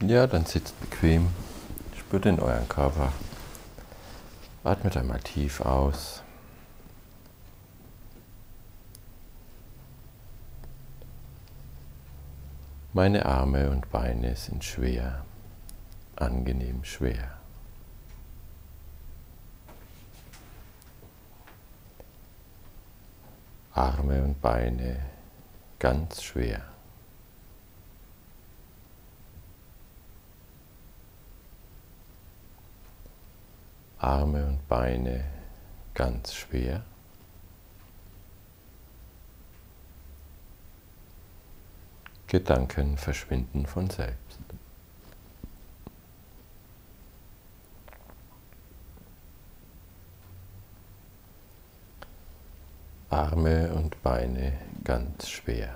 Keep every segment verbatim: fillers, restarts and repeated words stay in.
Ja, dann sitzt bequem, spürt in euren Körper, atmet einmal tief aus. Meine Arme und Beine sind schwer, angenehm schwer. Arme und Beine ganz schwer. Arme und Beine ganz schwer. Gedanken verschwinden von selbst. Arme und Beine ganz schwer.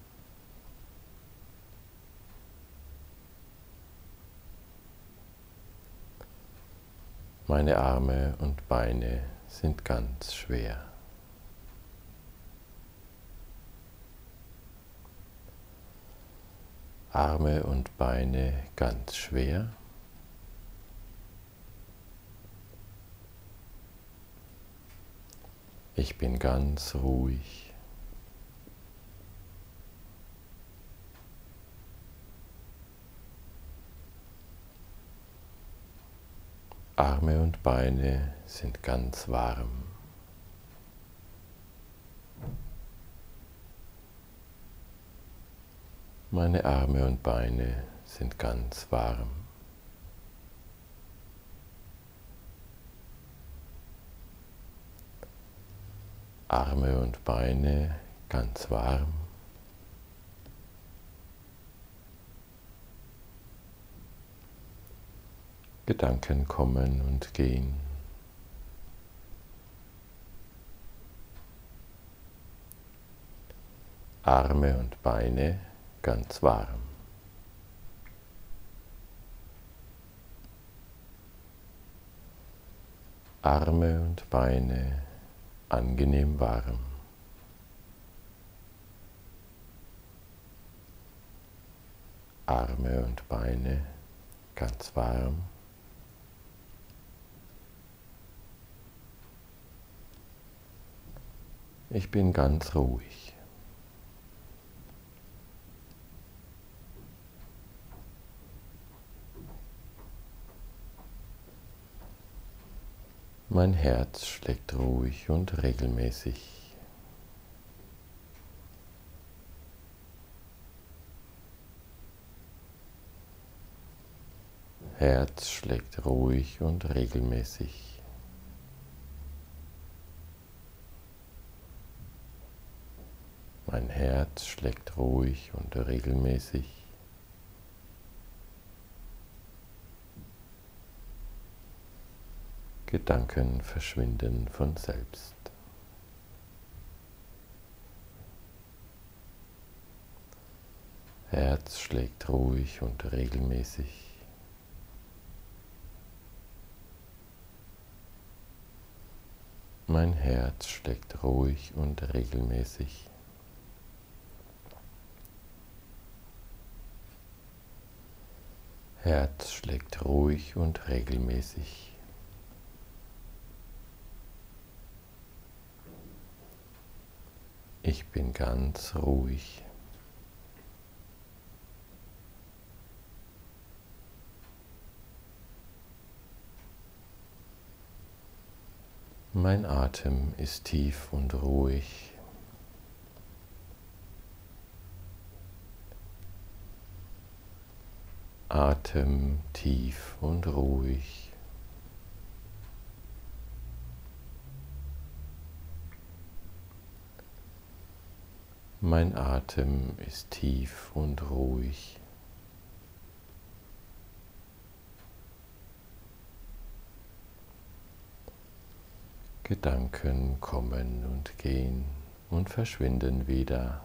Meine Arme und Beine sind ganz schwer. Arme und Beine ganz schwer. Ich bin ganz ruhig. Arme und Beine sind ganz warm. Meine Arme und Beine sind ganz warm. Arme und Beine ganz warm. Gedanken kommen und gehen. Arme und Beine ganz warm. Arme und Beine angenehm warm. Arme und Beine ganz warm. Ich bin ganz ruhig. Mein Herz schlägt ruhig und regelmäßig. Herz schlägt ruhig und regelmäßig. Mein Herz schlägt ruhig und regelmäßig. Gedanken verschwinden von selbst. Herz schlägt ruhig und regelmäßig. Mein Herz schlägt ruhig und regelmäßig. Herz schlägt ruhig und regelmäßig. Ich bin ganz ruhig. Mein Atem ist tief und ruhig. Atem tief und ruhig. Mein Atem ist tief und ruhig. Gedanken kommen und gehen und verschwinden wieder.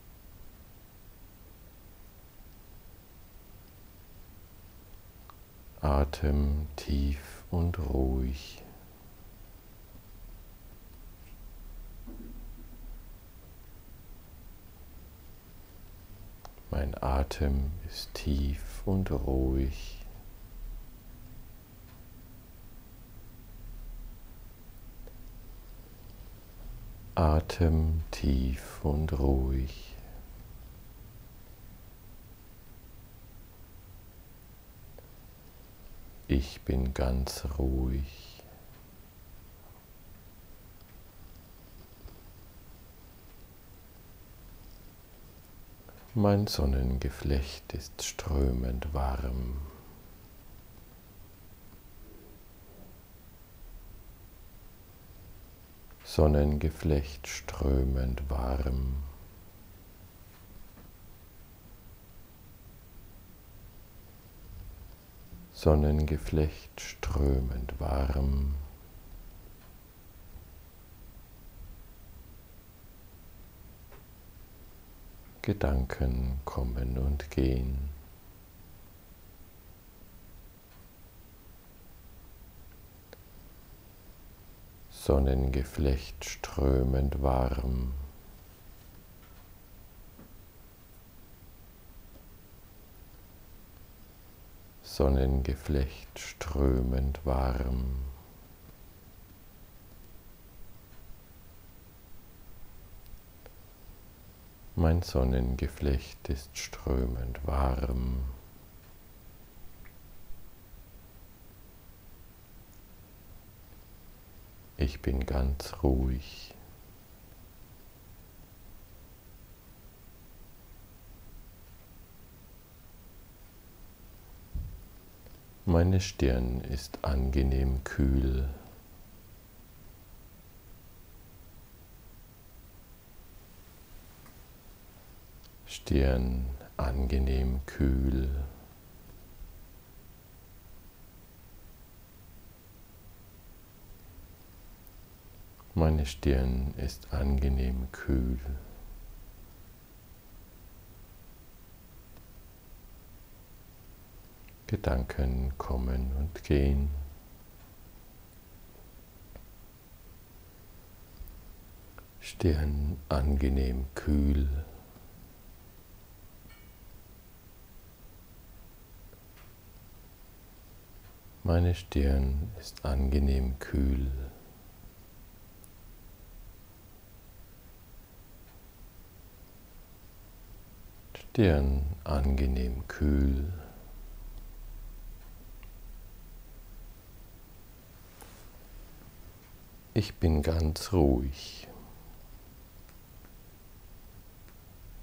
Atem tief und ruhig. Mein Atem ist tief und ruhig. Atem tief und ruhig. Ich bin ganz ruhig. Mein Sonnengeflecht ist strömend warm. Sonnengeflecht strömend warm. Sonnengeflecht strömend warm. Gedanken kommen und gehen. Sonnengeflecht strömend warm. Sonnengeflecht strömend warm. Mein Sonnengeflecht ist strömend warm. Ich bin ganz ruhig. Meine Stirn ist angenehm kühl. Stirn angenehm kühl. Meine Stirn ist angenehm kühl. Gedanken kommen und gehen. Stirn angenehm kühl. Meine Stirn ist angenehm kühl. Stirn angenehm kühl. Ich bin ganz ruhig.